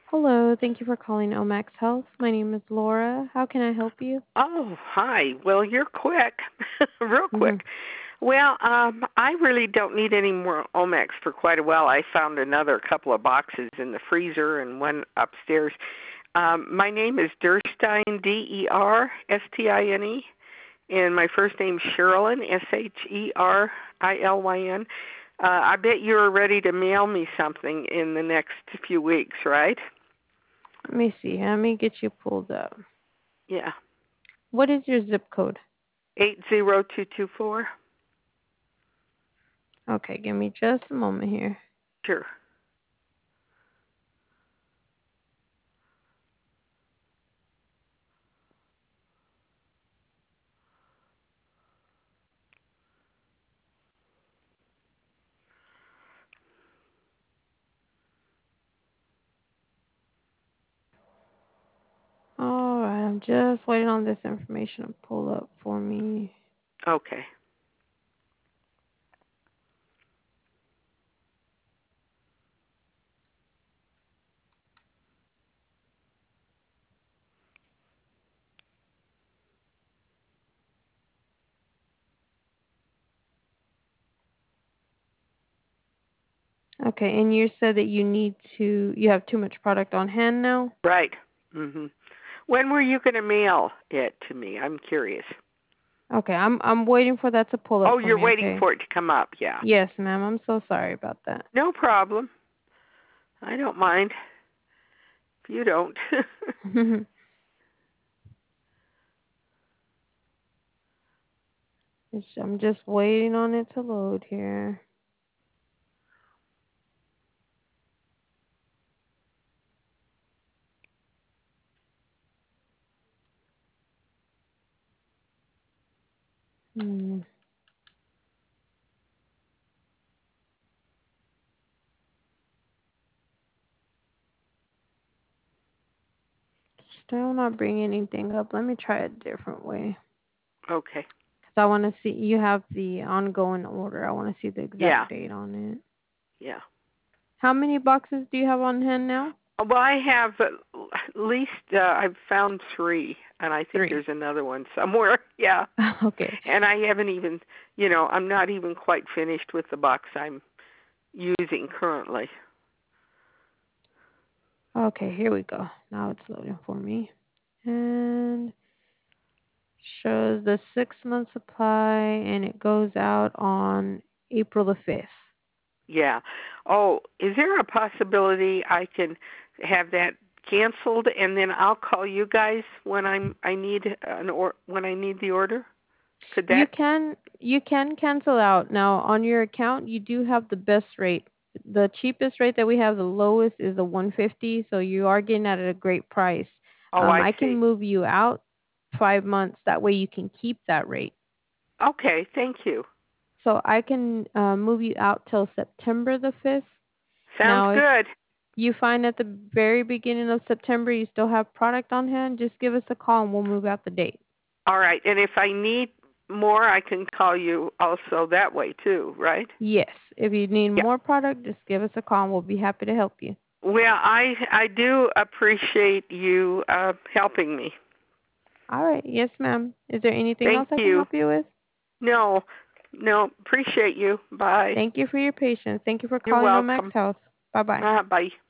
Hello, thank you for calling Omax Health. My name is Laura. How can I help you? Oh, hi. Well, you're quick, real Hmm. quick. Well, I really don't need any more Omex for quite a while. I found another couple of boxes in the freezer and one upstairs. My name is Derstine, Derstine, and my first name's Sherilyn, Sherilyn. I bet you're ready to mail me something in the next few weeks, right? Let me see. Let me get you pulled up. Yeah. What is your zip code? 80224. Okay, give me just a moment here. Sure. All right, I'm just waiting on this information to pull up for me. Okay. Okay, and you said that you have too much product on hand now? Right. Mhm. When were you going to mail it to me? I'm curious. Okay, I'm waiting for that to pull up Oh, for you're me, waiting okay? for it to come up. Yeah. Yes, ma'am. I'm so sorry about that. No problem. I don't mind if you don't. I'm just waiting on it to load here. Hmm. Still not bringing anything up. Let me try a different way. Okay. Because I want to see, you have the ongoing order. I want to see the Yeah. exact date on it. Yeah. How many boxes do you have on hand now? Well, I have at least I've found 3, and I think 3. there's another one somewhere. Yeah. Okay. And I haven't even, I'm not even quite finished with the box I'm using currently. Okay, here we go. Now it's loading for me. And shows the 6-month supply, and it goes out on April the 5th. Yeah. Oh, is there a possibility I can have that canceled and then I'll call you guys when I need when I need the order? Could You that? can you can cancel out. Now on your account you do have the best rate. The cheapest rate that we have, the lowest is the 150, so you are getting at a great price. Oh, I I can see. move you out 5 months. That way you can keep that rate. Okay, thank you. So I can move you out till September the 5th. Sounds Now, if good. you find at the very beginning of September you still have product on hand, just give us a call and we'll move out the date. All right. And if I need more, I can call you also that way too, right? Yes, if you need Yeah. more product, just give us a call and we'll be happy to help you. Well, I do appreciate you helping me. All right. Yes, ma'am. Is there anything Thank else I can you. help you with? No, no, appreciate you. Bye. Thank you for your patience. Thank you for You're calling Omax welcome. Health. Bye-bye. Bye.